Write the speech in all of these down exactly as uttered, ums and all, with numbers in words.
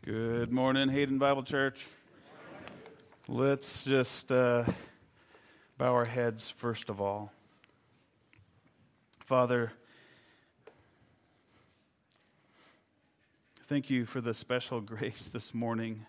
Good morning, Hayden Bible Church. Let's just uh, bow our heads first of all. Father, thank you for the special grace this morning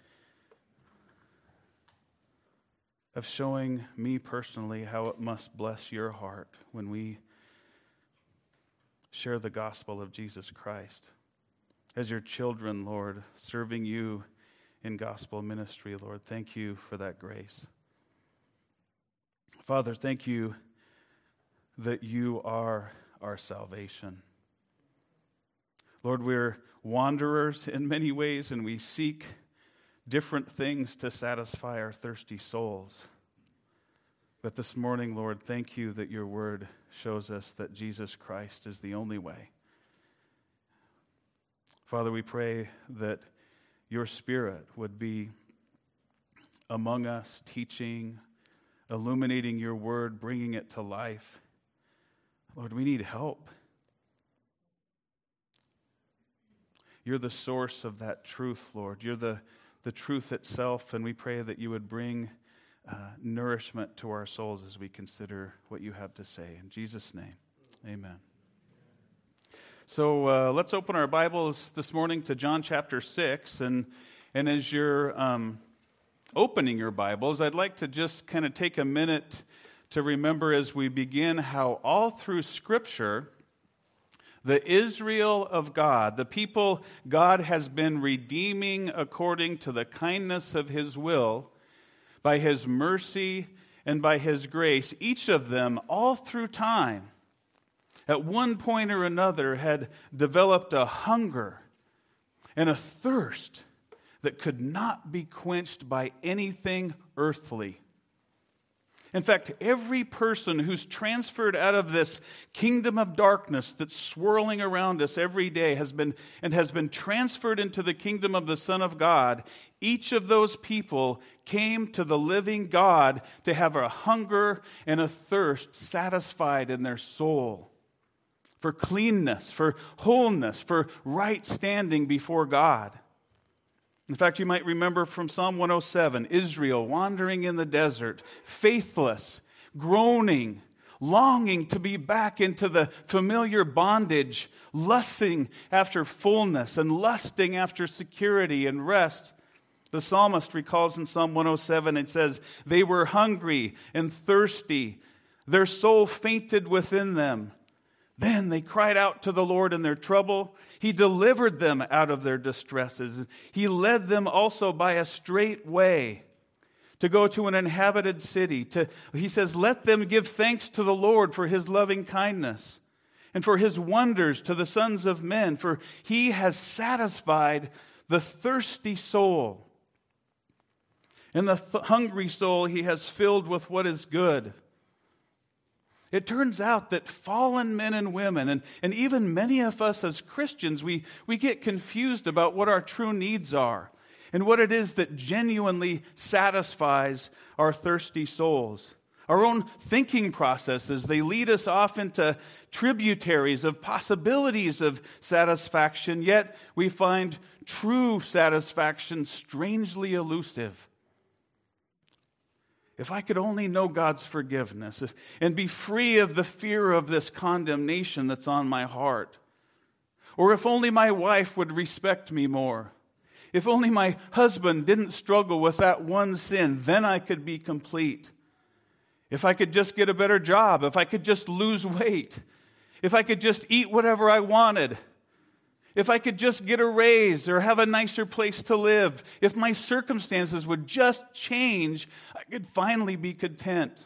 of showing me personally how it must bless your heart when we share the gospel of Jesus Christ. As your children, Lord, serving you in gospel ministry, Lord, thank you for that grace. Father, thank you that you are our salvation. Lord, we're wanderers in many ways, and we seek different things to satisfy our thirsty souls. But this morning, Lord, thank you that your word shows us that Jesus Christ is the only way. Father, we pray that your Spirit would be among us, teaching, illuminating your word, bringing it to life. Lord, we need help. You're the source of that truth, Lord. You're the, the truth itself, and we pray that you would bring uh, nourishment to our souls as we consider what you have to say. In Jesus' name, amen. So uh, let's open our Bibles this morning to John chapter six, and and as you're um, opening your Bibles, I'd like to just kind of take a minute to remember as we begin how all through Scripture, the Israel of God, the people God has been redeeming according to the kindness of His will, by His mercy and by His grace, each of them all through time, at one point or another, had developed a hunger and a thirst that could not be quenched by anything earthly. In fact, every person who's transferred out of this kingdom of darkness that's swirling around us every day has been and has been transferred into the kingdom of the Son of God. Each of those people came to the living God to have a hunger and a thirst satisfied in their soul, for cleanness, for wholeness, for right standing before God. In fact, you might remember from Psalm one oh seven, Israel wandering in the desert, faithless, groaning, longing to be back into the familiar bondage, lusting after fullness and lusting after security and rest. The psalmist recalls in Psalm one oh seven, it says, they were hungry and thirsty. Their soul fainted within them. Then they cried out to the Lord in their trouble. He delivered them out of their distresses. He led them also by a straight way to go to an inhabited city. To, he says, let them give thanks to the Lord for His loving kindness and for His wonders to the sons of men, for He has satisfied the thirsty soul. And the th- hungry soul He has filled with what is good. It turns out that fallen men and women, and, and even many of us as Christians, we, we get confused about what our true needs are and what it is that genuinely satisfies our thirsty souls. Our own thinking processes, they lead us off into tributaries of possibilities of satisfaction, yet we find true satisfaction strangely elusive. If I could only know God's forgiveness if, and be free of the fear of this condemnation that's on my heart. Or if only my wife would respect me more. If only my husband didn't struggle with that one sin, then I could be complete. If I could just get a better job, if I could just lose weight, if I could just eat whatever I wanted, if I could just get a raise or have a nicer place to live, if my circumstances would just change, I could finally be content.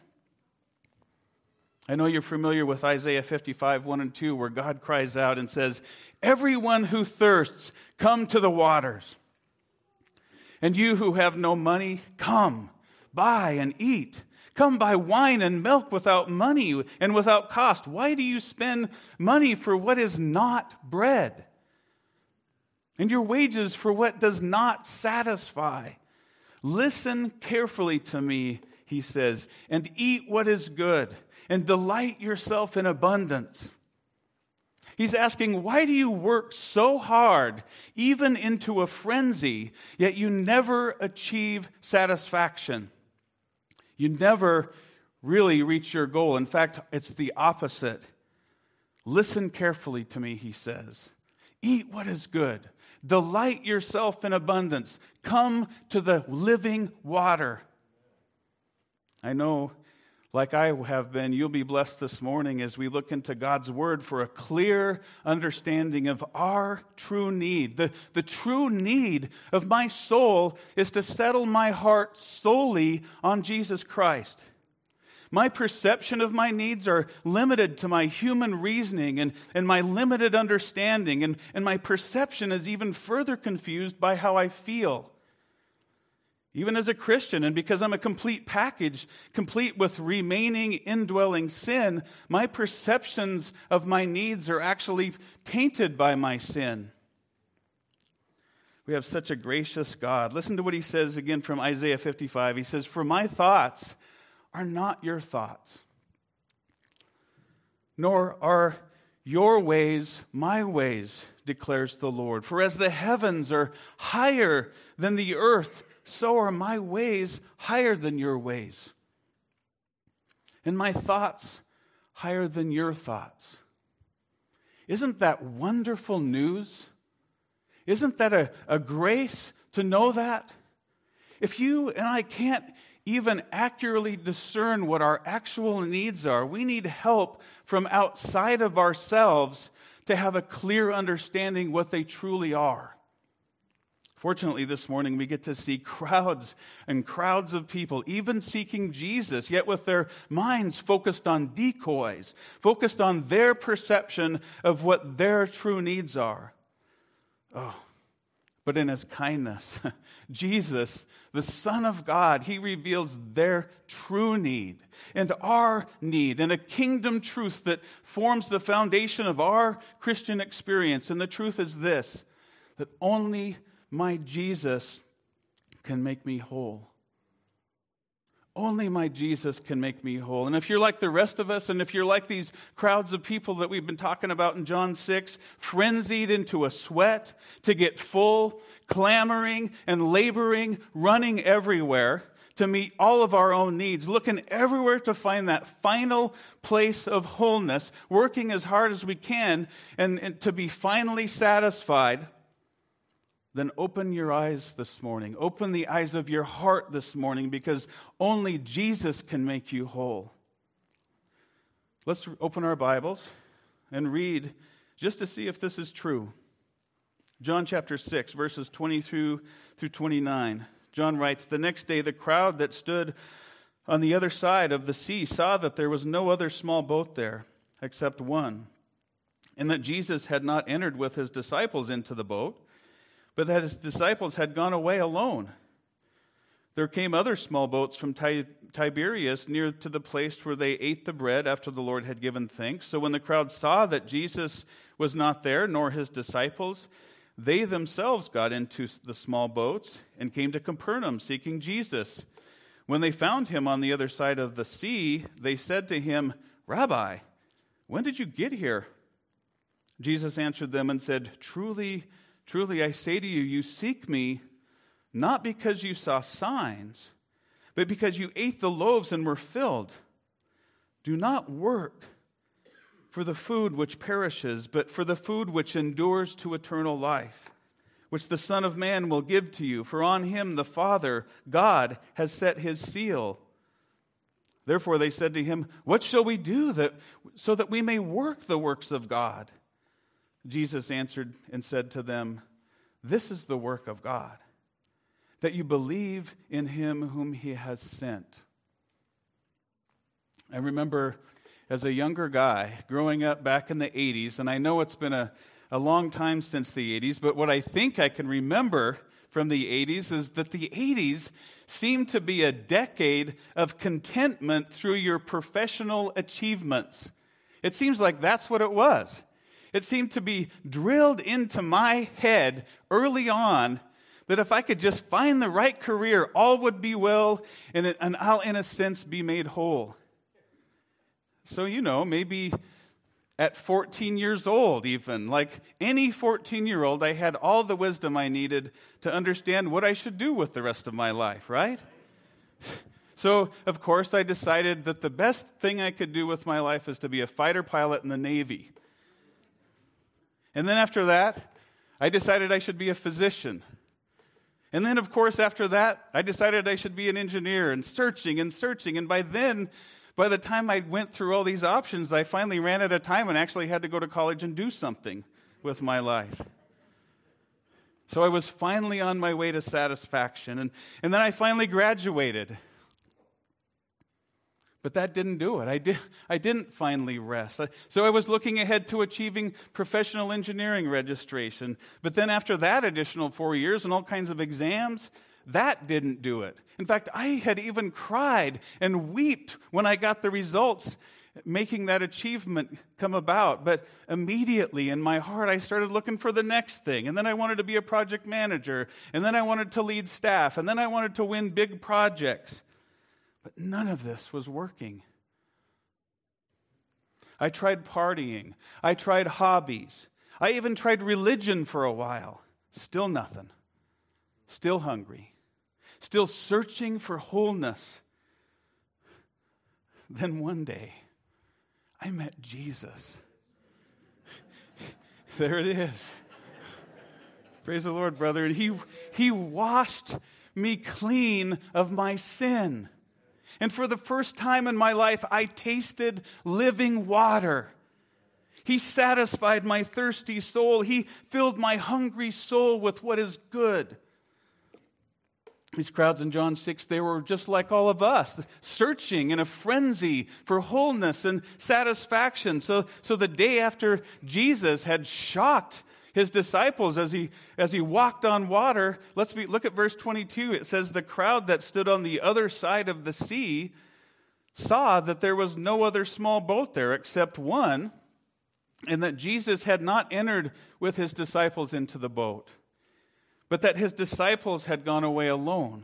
I know you're familiar with Isaiah fifty-five, one and two, where God cries out and says, everyone who thirsts, come to the waters. And you who have no money, come, buy and eat. Come buy wine and milk without money and without cost. Why do you spend money for what is not bread? And your wages for what does not satisfy. Listen carefully to me, he says, and eat what is good, and delight yourself in abundance. He's asking, why do you work so hard, even into a frenzy, yet you never achieve satisfaction? You never really reach your goal. In fact, it's the opposite. Listen carefully to me, he says. Eat what is good. Delight yourself in abundance. Come to the living water. I know, like I have been, you'll be blessed this morning as we look into God's Word for a clear understanding of our true need. The, the true need of my soul is to settle my heart solely on Jesus Christ. My perception of my needs are limited to my human reasoning and, and my limited understanding, and, and my perception is even further confused by how I feel. Even as a Christian, and because I'm a complete package, complete with remaining indwelling sin, my perceptions of my needs are actually tainted by my sin. We have such a gracious God. Listen to what he says again from Isaiah fifty-five. He says, "For my thoughts are not your thoughts, nor are your ways my ways, declares the Lord. For as the heavens are higher than the earth, so are my ways higher than your ways, and my thoughts higher than your thoughts." Isn't that wonderful news? Isn't that a, a grace to know that? If you and I can't even accurately discern what our actual needs are, we need help from outside of ourselves to have a clear understanding what they truly are. Fortunately, this morning we get to see crowds and crowds of people, even seeking Jesus, yet with their minds focused on decoys, focused on their perception of what their true needs are. Oh, but in his kindness, Jesus, the Son of God, he reveals their true need and our need and a kingdom truth that forms the foundation of our Christian experience. And the truth is this, that only my Jesus can make me whole. Only my Jesus can make me whole. And if you're like the rest of us, and if you're like these crowds of people that we've been talking about in John six, frenzied into a sweat to get full, clamoring and laboring, running everywhere to meet all of our own needs, looking everywhere to find that final place of wholeness, working as hard as we can and, and to be finally satisfied, then open your eyes this morning. Open the eyes of your heart this morning, because only Jesus can make you whole. Let's open our Bibles and read just to see if this is true. John chapter six, verses twenty-two through twenty-nine. John writes, "The next day the crowd that stood on the other side of the sea saw that there was no other small boat there except one, and that Jesus had not entered with his disciples into the boat, but that his disciples had gone away alone. There came other small boats from Tiberias near to the place where they ate the bread after the Lord had given thanks. So when the crowd saw that Jesus was not there, nor his disciples, they themselves got into the small boats and came to Capernaum seeking Jesus. When they found him on the other side of the sea, they said to him, 'Rabbi, when did you get here?' Jesus answered them and said, 'Truly, Truly, I say to you, you seek me not because you saw signs, but because you ate the loaves and were filled. Do not work for the food which perishes, but for the food which endures to eternal life, which the Son of Man will give to you. For on him the Father, God, has set his seal.' Therefore they said to him, 'What shall we do that so that we may work the works of God?' Jesus answered and said to them, 'This is the work of God, that you believe in him whom he has sent.'" I remember as a younger guy growing up back in the eighties, and I know it's been a, a long time since the eighties, but what I think I can remember from the eighties is that the eighties seemed to be a decade of contentment through your professional achievements. It seems like that's what it was. It seemed to be drilled into my head early on that if I could just find the right career, all would be well, and, it, and I'll, in a sense, be made whole. So, you know, maybe at fourteen years old even. Like any fourteen-year-old, I had all the wisdom I needed to understand what I should do with the rest of my life, right? So, of course, I decided that the best thing I could do with my life is to be a fighter pilot in the Navy. And then after that, I decided I should be a physician. And then, of course, after that, I decided I should be an engineer, and searching and searching. And by then, by the time I went through all these options, I finally ran out of time and actually had to go to college and do something with my life. So I was finally on my way to satisfaction. And, and then I finally graduated. But that didn't do it. I, did, I didn't finally rest. So I was looking ahead to achieving professional engineering registration. But then after that additional four years and all kinds of exams, that didn't do it. In fact, I had even cried and wept when I got the results, making that achievement come about. But immediately in my heart, I started looking for the next thing. And then I wanted to be a project manager. And then I wanted to lead staff. And then I wanted to win big projects. But none of this was working. I tried partying. I tried hobbies. I even tried religion for a while. Still nothing. Still hungry. Still searching for wholeness. Then one day, I met Jesus. There it is. Praise the Lord, brother. And he, he washed me clean of my sin. And for the first time in my life, I tasted living water. He satisfied my thirsty soul. He filled my hungry soul with what is good. These crowds in John six, they were just like all of us, searching in a frenzy for wholeness and satisfaction. So, so the day after Jesus had shocked his disciples as he as he walked on water, let's be, look at verse twenty-two. It says, the crowd that stood on the other side of the sea saw that there was no other small boat there except one, and that Jesus had not entered with his disciples into the boat, but that his disciples had gone away alone.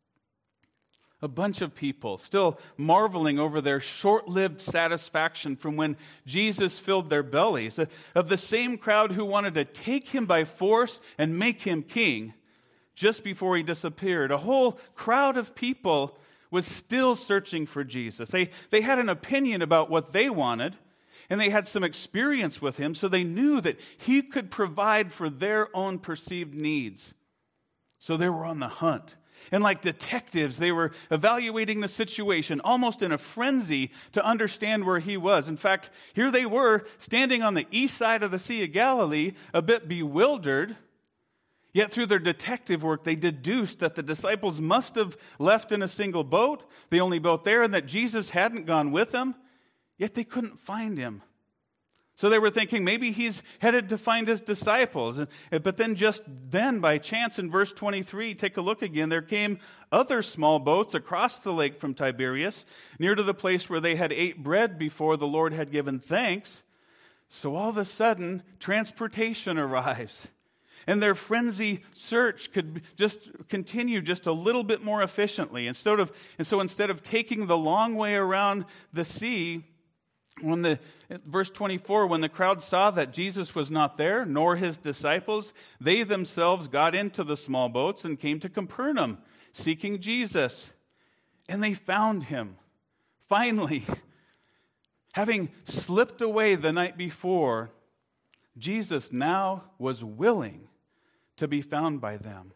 A bunch of people still marveling over their short-lived satisfaction from when Jesus filled their bellies, of the same crowd who wanted to take him by force and make him king just before he disappeared. A whole crowd of people was still searching for Jesus. They, they had an opinion about what they wanted, and they had some experience with him, so they knew that he could provide for their own perceived needs. So they were on the hunt. And like detectives, they were evaluating the situation, almost in a frenzy to understand where he was. In fact, here they were, standing on the east side of the Sea of Galilee, a bit bewildered. Yet through their detective work, they deduced that the disciples must have left in a single boat, the only boat there, and that Jesus hadn't gone with them. Yet they couldn't find him. So they were thinking maybe he's headed to find his disciples. But then just then, by chance, in verse twenty-three, take a look again, there came other small boats across the lake from Tiberias, near to the place where they had ate bread before the Lord had given thanks. So all of a sudden, transportation arrives. And their frenzy search could just continue just a little bit more efficiently. Instead of, and so instead of taking the long way around the sea, When the verse twenty-four, when the crowd saw that Jesus was not there, nor his disciples, they themselves got into the small boats and came to Capernaum, seeking Jesus. And they found him. Finally, having slipped away the night before, Jesus now was willing to be found by them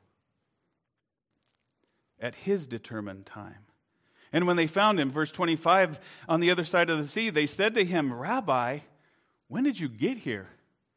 at his determined time. And when they found him, verse twenty-five, on the other side of the sea, they said to him, Rabbi, when did you get here?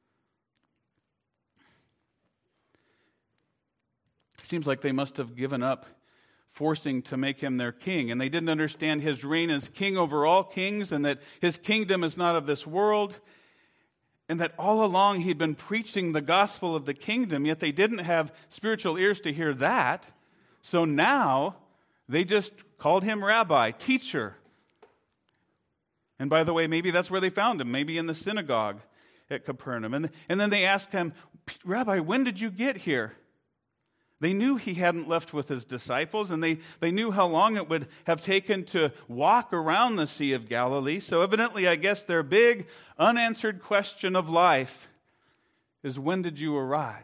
It seems like they must have given up forcing to make him their king. And they didn't understand his reign as king over all kings, and that his kingdom is not of this world, and that all along he'd been preaching the gospel of the kingdom, yet they didn't have spiritual ears to hear that. So now they just called him rabbi, teacher. And by the way, maybe that's where they found him, maybe in the synagogue at Capernaum. And, and then they asked him, Rabbi, when did you get here? They knew he hadn't left with his disciples, and they, they knew how long it would have taken to walk around the Sea of Galilee. So evidently, I guess their big, unanswered question of life is, when did you arrive?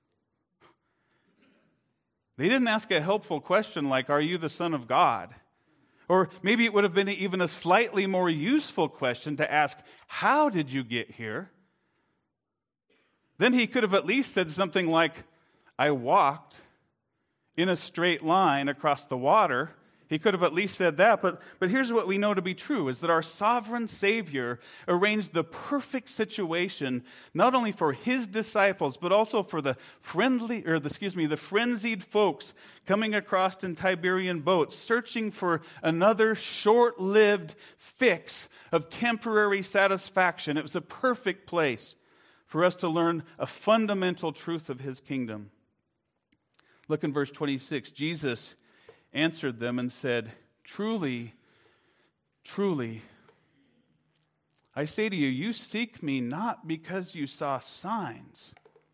They didn't ask a helpful question like, are you the Son of God? Or maybe it would have been even a slightly more useful question to ask, how did you get here? Then he could have at least said something like, I walked in a straight line across the water. He could have at least said that, but, but here's what we know to be true, is that our sovereign Savior arranged the perfect situation, not only for his disciples, but also for the friendly, or the, excuse me, the frenzied folks coming across in Tiberian boats, searching for another short-lived fix of temporary satisfaction. It was a perfect place for us to learn a fundamental truth of his kingdom. Look in verse twenty-six. Jesus answered them and said, Truly, truly, I say to you, you seek me not because you saw signs,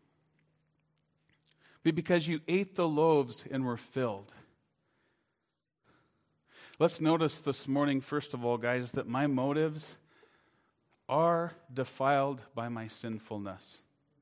but because you ate the loaves and were filled. Let's notice this morning, first of all, guys, that my motives are defiled by my sinfulness.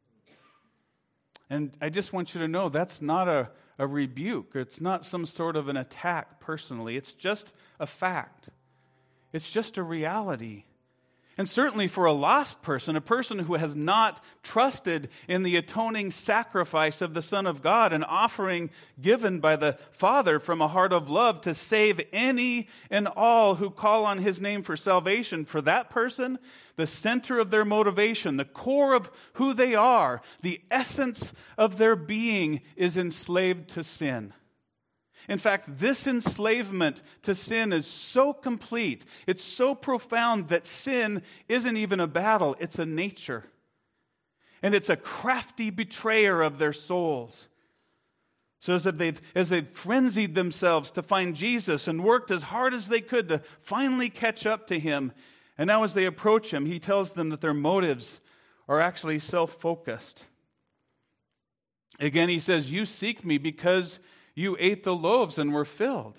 And I just want you to know that's not a, a rebuke. It's not some sort of an attack personally. It's just a fact. It's just a reality. And certainly for a lost person, a person who has not trusted in the atoning sacrifice of the Son of God, an offering given by the Father from a heart of love to save any and all who call on his name for salvation, for that person, the center of their motivation, the core of who they are, the essence of their being is enslaved to sin. In fact, this enslavement to sin is so complete, it's so profound that sin isn't even a battle, it's a nature. And it's a crafty betrayer of their souls. So as they've, as they've frenzied themselves to find Jesus and worked as hard as they could to finally catch up to him, and now as they approach him, he tells them that their motives are actually self-focused. Again, he says, you seek me because you ate the loaves and were filled.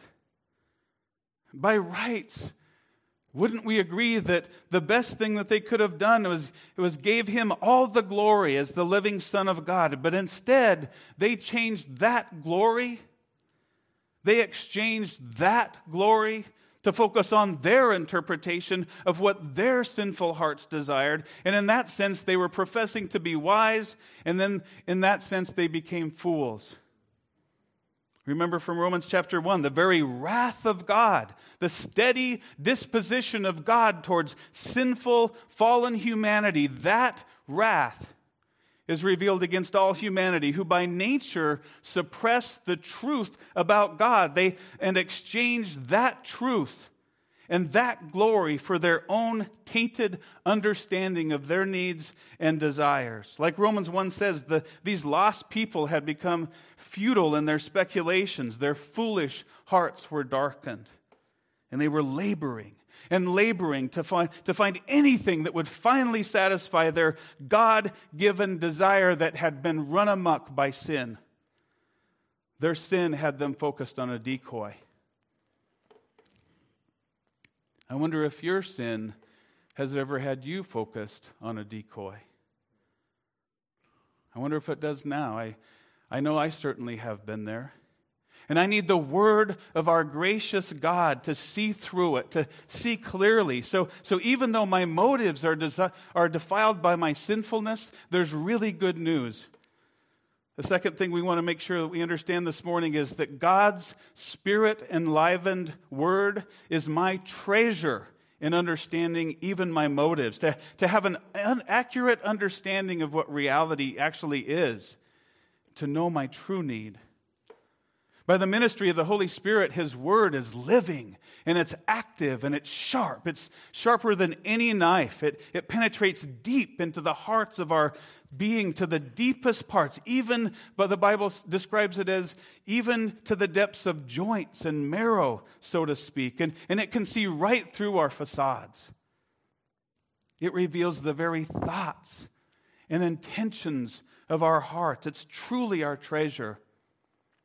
By rights, wouldn't we agree that the best thing that they could have done was, was gave him all the glory as the living Son of God? But instead, they changed that glory. They exchanged that glory to focus on their interpretation of what their sinful hearts desired. And in that sense, they were professing to be wise, and then in that sense, they became fools. Remember from Romans chapter one, the very wrath of God, the steady disposition of God towards sinful, fallen humanity, that wrath is revealed against all humanity, who by nature suppress the truth about God. They and exchange that truth and that glory for their own tainted understanding of their needs and desires. Like Romans one says, the, these lost people had become futile in their speculations. Their foolish hearts were darkened. And they were laboring and laboring to find, to find anything that would finally satisfy their God-given desire that had been run amok by sin. Their sin had them focused on a decoy. I wonder if your sin has ever had you focused on a decoy. I wonder if it does now. I, I know I certainly have been there. And I need the word of our gracious God to see through it, to see clearly. So, so even though my motives are, desi- are defiled by my sinfulness, there's really good news. The second thing we want to make sure that we understand this morning is that God's Spirit-enlivened word is my treasure in understanding even my motives, to, to have an accurate understanding of what reality actually is, to know my true need. By the ministry of the Holy Spirit, His Word is living, and it's active, and it's sharp. It's sharper than any knife. It, it penetrates deep into the hearts of our being, to the deepest parts, even, but the Bible describes it as even to the depths of joints and marrow, so to speak, and, and it can see right through our facades. It reveals the very thoughts and intentions of our hearts. It's truly our treasure.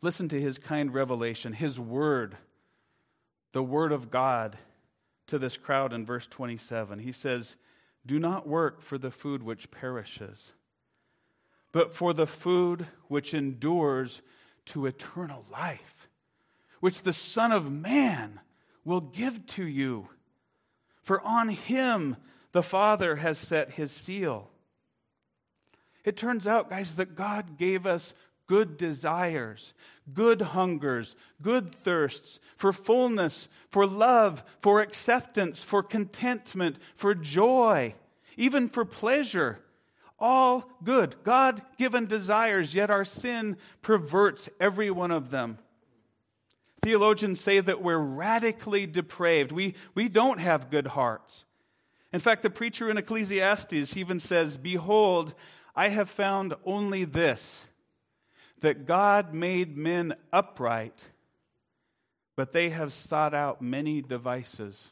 Listen to his kind revelation, his word, the word of God to this crowd in verse twenty-seven. He says, "Do not work for the food which perishes, but for the food which endures to eternal life, which the Son of Man will give to you. For on him the Father has set his seal." It turns out, guys, that God gave us good desires, good hungers, good thirsts, for fullness, for love, for acceptance, for contentment, for joy, even for pleasure. All good, God-given desires, yet our sin perverts every one of them. Theologians say that we're radically depraved. We, we don't have good hearts. In fact, the preacher in Ecclesiastes even says, "Behold, I have found only this, that God made men upright, but they have sought out many devices."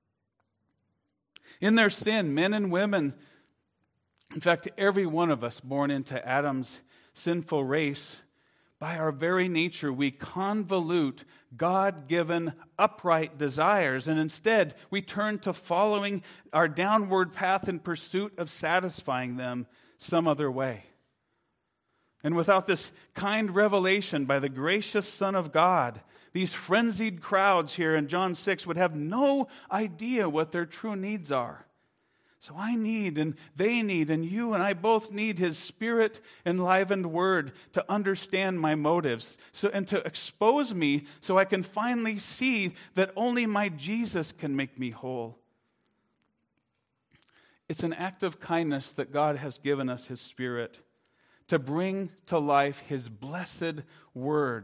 In their sin, men and women, in fact, every one of us born into Adam's sinful race, by our very nature, we convolute God-given upright desires, and instead we turn to following our downward path in pursuit of satisfying them some other way. And without this kind revelation by the gracious Son of God, these frenzied crowds here in John six would have no idea what their true needs are. So I need, and they need, and you and I both need his Spirit-enlivened word to understand my motives, so and to expose me so I can finally see that only my Jesus can make me whole. It's an act of kindness that God has given us his Spirit to bring to life his blessed word.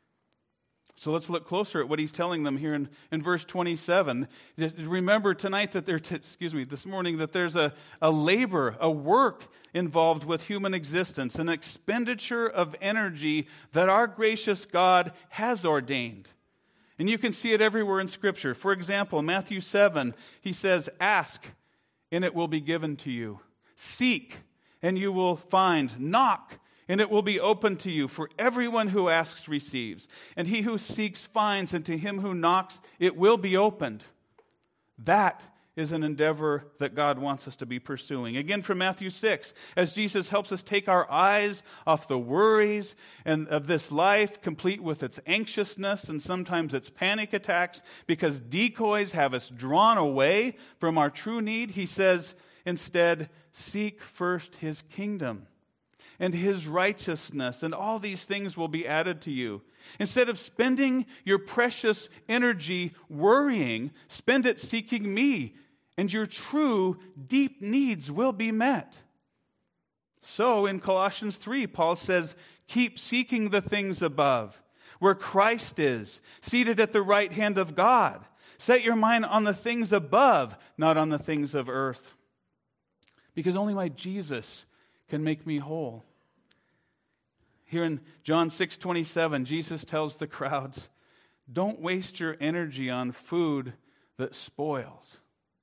So let's look closer at what he's telling them here in, in verse twenty-seven. Just remember tonight that there, t- excuse me, this morning that there's a, a labor, a work involved with human existence, an expenditure of energy that our gracious God has ordained. And you can see it everywhere in Scripture. For example, Matthew seven, he says, "Ask, and it will be given to you. Seek, and you will find. Knock, and it will be opened to you. For everyone who asks receives, and he who seeks finds, and to him who knocks it will be opened." That is an endeavor that God wants us to be pursuing. Again, from Matthew six, as Jesus helps us take our eyes off the worries and of this life, complete with its anxiousness and sometimes its panic attacks, because decoys have us drawn away from our true need. He says, instead, seek first his kingdom and his righteousness, and all these things will be added to you. Instead of spending your precious energy worrying, spend it seeking me, and your true, deep needs will be met. So in Colossians three, Paul says, keep seeking the things above, where Christ is, seated at the right hand of God. Set your mind on the things above, not on the things of earth. Because only my Jesus can make me whole. Here in John six twenty-seven, Jesus tells the crowds, don't waste your energy on food that spoils.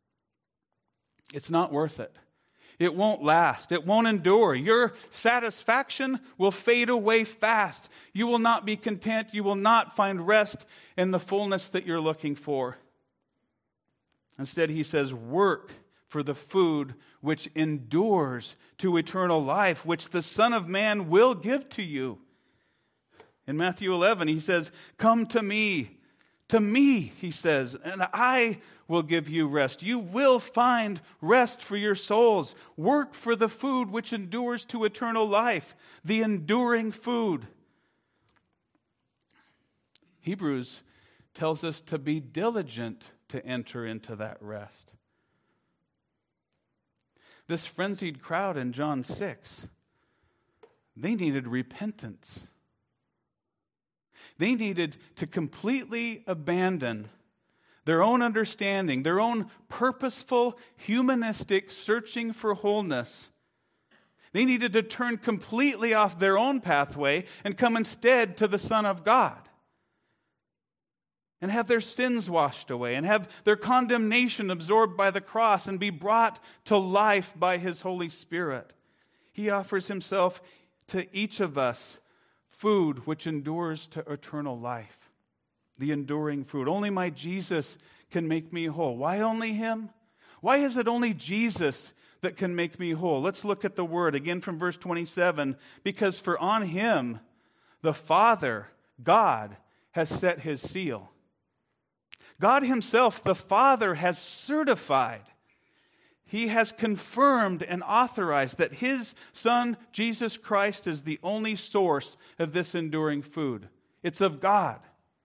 It's not worth it. It won't last. It won't endure. Your satisfaction will fade away fast. You will not be content. You will not find rest in the fullness that you're looking for. Instead, he says, work for the food which endures to eternal life, which the Son of Man will give to you. In Matthew eleven, he says, come to me. To me, he says, and I will give you rest. You will find rest for your souls. Work for the food which endures to eternal life, the enduring food. Hebrews tells us to be diligent to enter into that rest. This frenzied crowd in John six, they needed repentance. They needed to completely abandon their own understanding, their own purposeful, humanistic searching for wholeness. They needed to turn completely off their own pathway and come instead to the Son of God. And have their sins washed away, and have their condemnation absorbed by the cross, and be brought to life by his Holy Spirit. He offers himself to each of us food which endures to eternal life. The enduring food. Only my Jesus can make me whole. Why only him? Why is it only Jesus that can make me whole? Let's look at the word again from verse twenty-seven. Because for on him the Father, God, has set his seal. God himself, the Father, has certified. He has confirmed and authorized that his Son, Jesus Christ, is the only source of this enduring food. It's of God.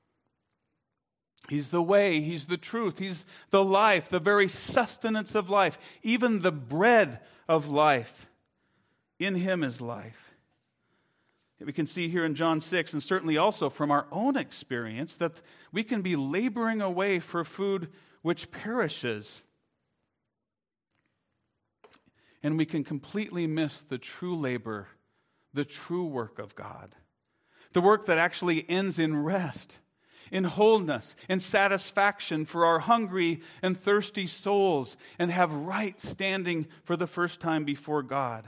He's the way, he's the truth, he's the life, the very sustenance of life, even the bread of life. In him is life. We can see here in John six, and certainly also from our own experience, that we can be laboring away for food which perishes. And we can completely miss the true labor, the true work of God. The work that actually ends in rest, in wholeness, in satisfaction for our hungry and thirsty souls, and have right standing for the first time before God.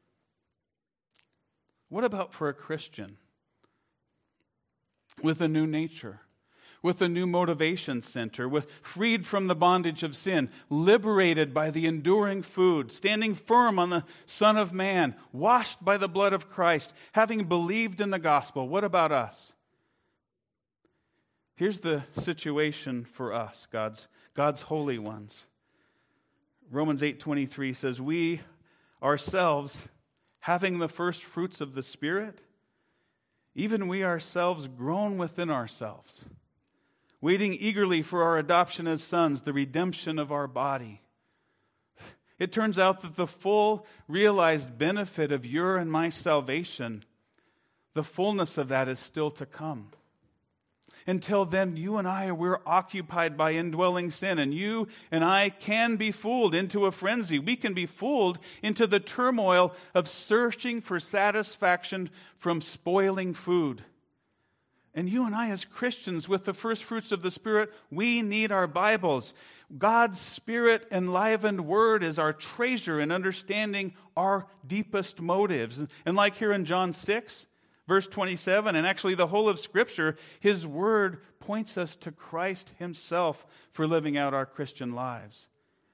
What about for a Christian with a new nature, with a new motivation center, with freed from the bondage of sin, liberated by the enduring food, standing firm on the Son of Man, washed by the blood of Christ, having believed in the gospel? What about us? Here's the situation for us, God's, God's holy ones. Romans eight twenty-three says, we ourselves, having the first fruits of the Spirit, even we ourselves groan within ourselves, waiting eagerly for our adoption as sons, the redemption of our body. It turns out that the full realized benefit of your and my salvation, the fullness of that is still to come. Until then, you and I, we're occupied by indwelling sin, and you and I can be fooled into a frenzy. We can be fooled into the turmoil of searching for satisfaction from spoiling food. And you and I, as Christians, with the first fruits of the Spirit, we need our Bibles. God's Spirit enlivened Word is our treasure in understanding our deepest motives. And like here in John six, verse twenty-seven, and actually the whole of Scripture, His Word points us to Christ Himself for living out our Christian lives.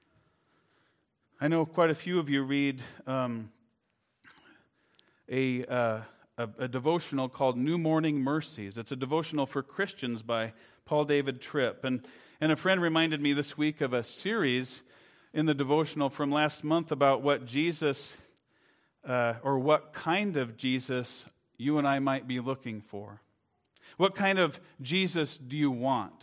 I know quite a few of you read um, a, uh, a, a devotional called New Morning Mercies. It's a devotional for Christians by Paul David Tripp. And, and a friend reminded me this week of a series in the devotional from last month about what Jesus, uh, or what kind of Jesus you and I might be looking for. What kind of Jesus do you want?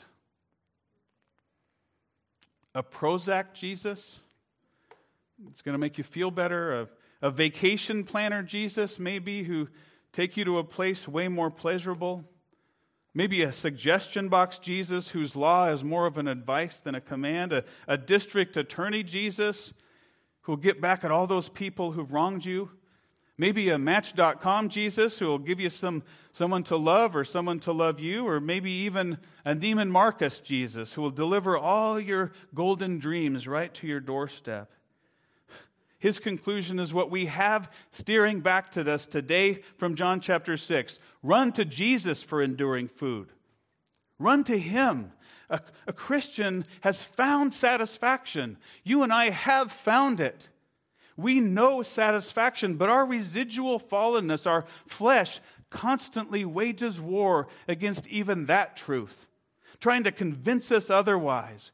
A Prozac Jesus? It's going to make you feel better. A, a vacation planner Jesus, maybe, who take you to a place way more pleasurable. Maybe a suggestion box Jesus whose law is more of an advice than a command. A, a district attorney Jesus who will get back at all those people who've wronged you. Maybe a Match dot com Jesus who will give you some someone to love or someone to love you, or maybe even a Neiman Marcus Jesus who will deliver all your golden dreams right to your doorstep. His conclusion is what we have steering back to us today from John chapter six. Run to Jesus for enduring food. Run to Him. A, a Christian has found satisfaction. You and I have found it. We know satisfaction, but our residual fallenness, our flesh, constantly wages war against even that truth, trying to convince us otherwise.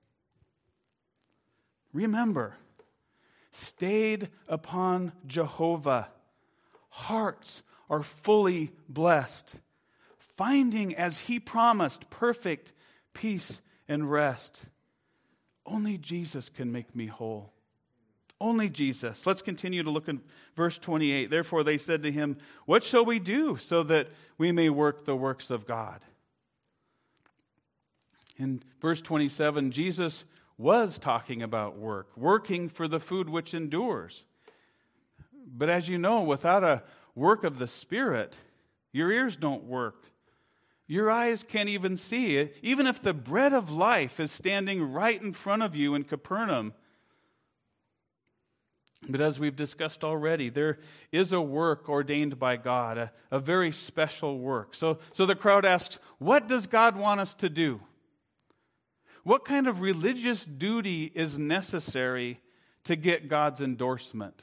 Remember, stayed upon Jehovah, hearts are fully blessed, finding as He promised perfect peace and rest. Only Jesus can make me whole. Only Jesus. Let's continue to look in verse twenty-eight. Therefore they said to Him, what shall we do so that we may work the works of God? In verse twenty-seven, Jesus was talking about work, working for the food which endures. But as you know, without a work of the Spirit, your ears don't work. Your eyes can't even see it. Even if the bread of life is standing right in front of you in Capernaum, But as we've discussed already, there is a work ordained by God, a, a very special work. So, so the crowd asks, what does God want us to do? What kind of religious duty is necessary to get God's endorsement?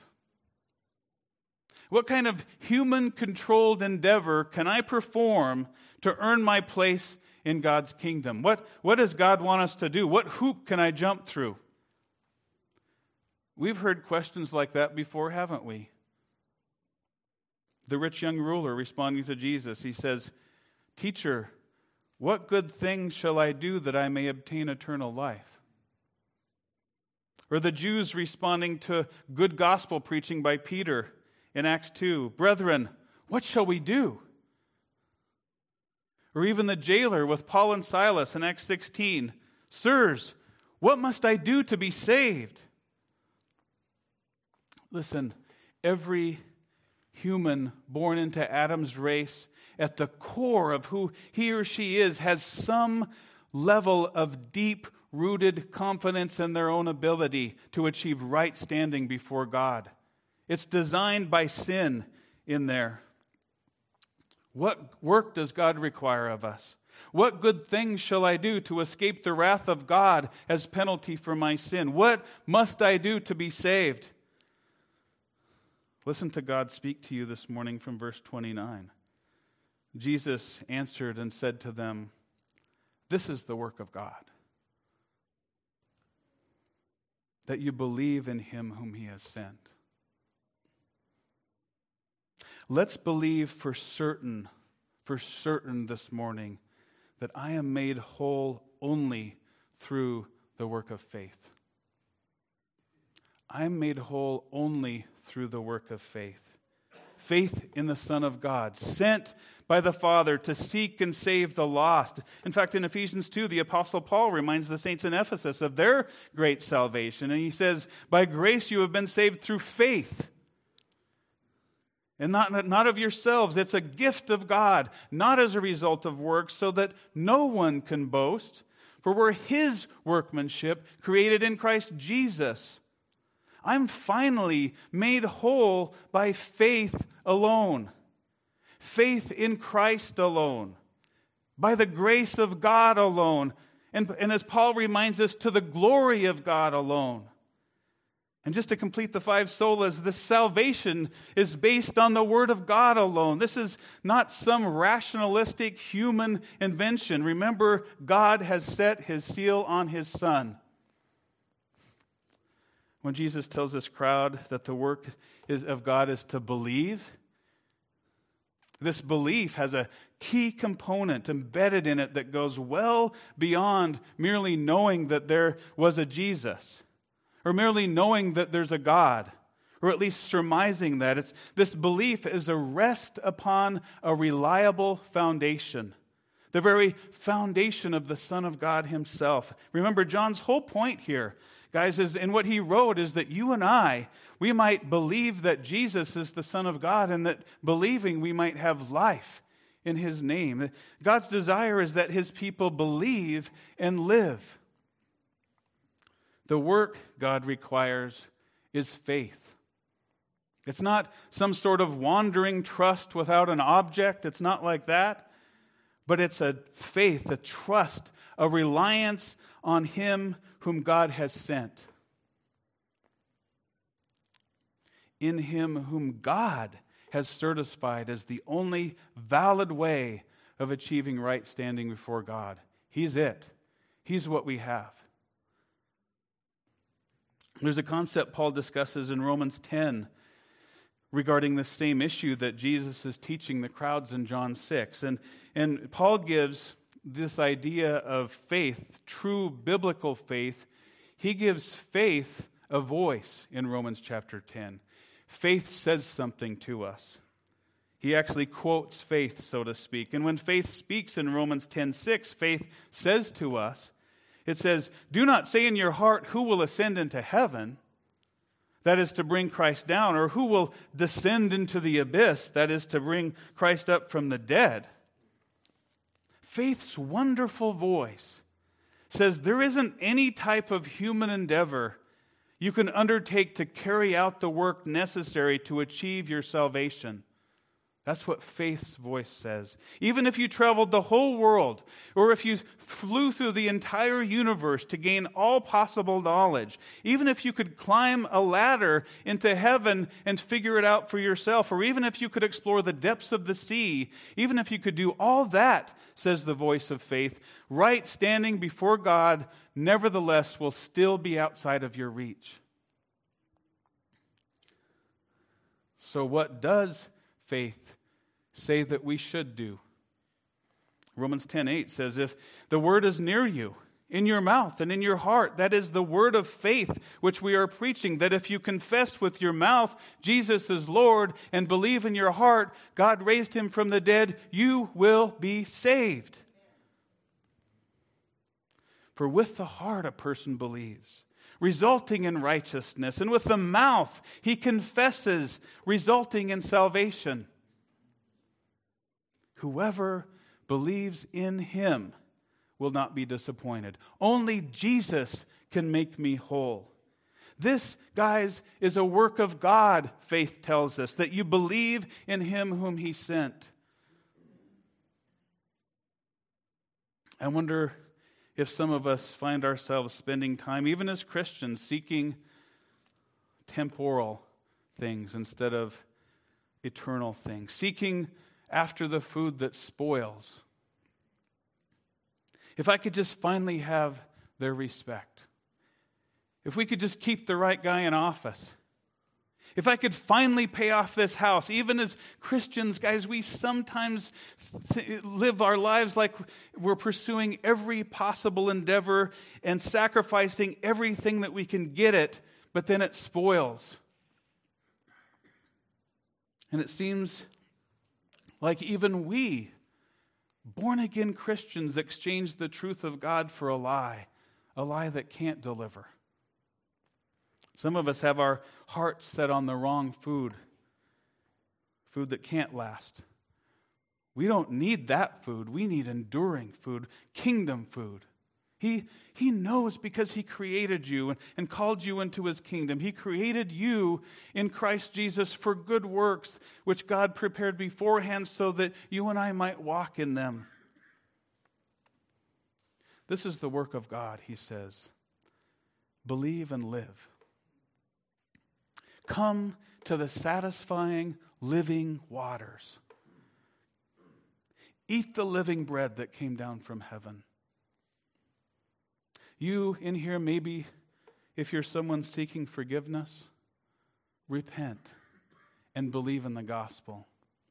What kind of human-controlled endeavor can I perform to earn my place in God's kingdom? What, what does God want us to do? What hoop can I jump through? We've heard questions like that before, haven't we? The rich young ruler responding to Jesus, he says, "Teacher, what good things shall I do that I may obtain eternal life?" Or the Jews responding to good gospel preaching by Peter in Acts two, "Brethren, what shall we do?" Or even the jailer with Paul and Silas in Acts sixteen, "Sirs, what must I do to be saved?" Listen, every human born into Adam's race, at the core of who he or she is, has some level of deep-rooted confidence in their own ability to achieve right standing before God. It's designed by sin in there. What work does God require of us? What good things shall I do to escape the wrath of God as penalty for my sin? What must I do to be saved? Listen to God speak to you this morning from verse twenty-nine. Jesus answered and said to them, "This is the work of God, that you believe in him whom he has sent." Let's believe for certain, for certain this morning, that I am made whole only through the work of faith. I am made whole only through the work of faith. Faith in the Son of God, sent by the Father to seek and save the lost. In fact, in Ephesians two, the Apostle Paul reminds the saints in Ephesus of their great salvation. And he says, "By grace you have been saved through faith. And not, not of yourselves. It's a gift of God, not as a result of works, so that no one can boast. For we're his workmanship, created in Christ Jesus." I'm finally made whole by faith alone. Faith in Christ alone. By the grace of God alone. And, and as Paul reminds us, to the glory of God alone. And just to complete the five solas, this salvation is based on the Word of God alone. This is not some rationalistic human invention. Remember, God has set his seal on his Son. When Jesus tells this crowd that the work is, of God is to believe, this belief has a key component embedded in it that goes well beyond merely knowing that there was a Jesus, or merely knowing that there's a God, or at least surmising that. It's, this belief is a rest upon a reliable foundation, the very foundation of the Son of God himself. Remember, John's whole point here, guys, is in what he wrote is that you and I, we might believe that Jesus is the Son of God, and that believing we might have life in his name. God's desire is that his people believe and live. The work God requires is faith. It's not some sort of wandering trust without an object. It's not like that. But it's a faith, a trust, a reliance on him whom God has sent. In him whom God has certified as the only valid way of achieving right standing before God. He's it. He's what we have. There's a concept Paul discusses in Romans ten regarding this same issue that Jesus is teaching the crowds in John six. And, and Paul gives this idea of faith, true biblical faith. He gives faith a voice in Romans chapter ten. Faith says something to us. He actually quotes faith, so to speak. And when faith speaks in Romans ten six, faith says to us, it says, "Do not say in your heart, who will ascend into heaven?" That is to bring Christ down. Or who will descend into the abyss? That is to bring Christ up from the dead. Faith's wonderful voice says there isn't any type of human endeavor You can undertake to carry out the work necessary to achieve your salvation. That's what faith's voice says. Even if you traveled the whole world, or if you flew through the entire universe to gain all possible knowledge, even if you could climb a ladder into heaven and figure it out for yourself, or even if you could explore the depths of the sea, even if you could do all that, says the voice of faith, right standing before God, nevertheless, will still be outside of your reach. So what does faith say that we should do? Romans ten eight says, if the word is near you, in your mouth and in your heart, that is the word of faith which we are preaching, that if you confess with your mouth Jesus is Lord and believe in your heart God raised him from the dead, you will be saved. For with the heart a person believes, resulting in righteousness, and with the mouth he confesses, resulting in salvation. Whoever believes in him will not be disappointed. Only Jesus can make me whole. This, guys, is a work of God, faith tells us, that you believe in him whom he sent. I wonder if some of us find ourselves spending time, even as Christians, seeking temporal things instead of eternal things, seeking after the food that spoils. If I could just finally have their respect. If we could just keep the right guy in office. If I could finally pay off this house. Even as Christians, guys, we sometimes th- live our lives like we're pursuing every possible endeavor and sacrificing everything that we can get it, but then it spoils. And it seems like even we, born-again Christians, exchange the truth of God for a lie, a lie that can't deliver. Some of us have our hearts set on the wrong food, food that can't last. We don't need that food. We need enduring food, kingdom food. He, he knows because he created you and, and called you into his kingdom. He created you in Christ Jesus for good works, which God prepared beforehand so that you and I might walk in them. This is the work of God, he says. Believe and live. Come to the satisfying, living waters. Eat the living bread that came down from heaven. You in here, maybe if you're someone seeking forgiveness, repent and believe in the gospel.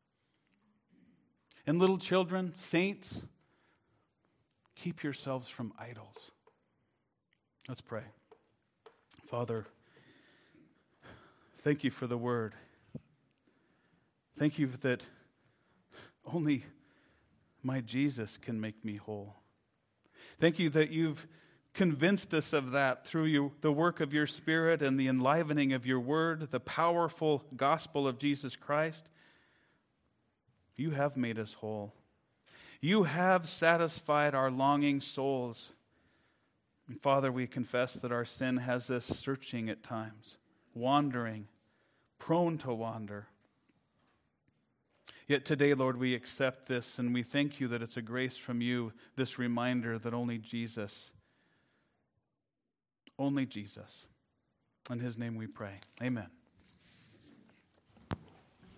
And little children, saints, keep yourselves from idols. Let's pray. Father, thank you for the word. Thank you that only my Jesus can make me whole. Thank you that you've convinced us of that through you, the work of your Spirit and the enlivening of your word, the powerful gospel of Jesus Christ. You have made us whole. You have satisfied our longing souls. And Father, we confess that our sin has us searching at times, wandering, prone to wander. Yet today, Lord, we accept this and we thank you that it's a grace from you, this reminder that only Jesus Only Jesus. In his name we pray. Amen.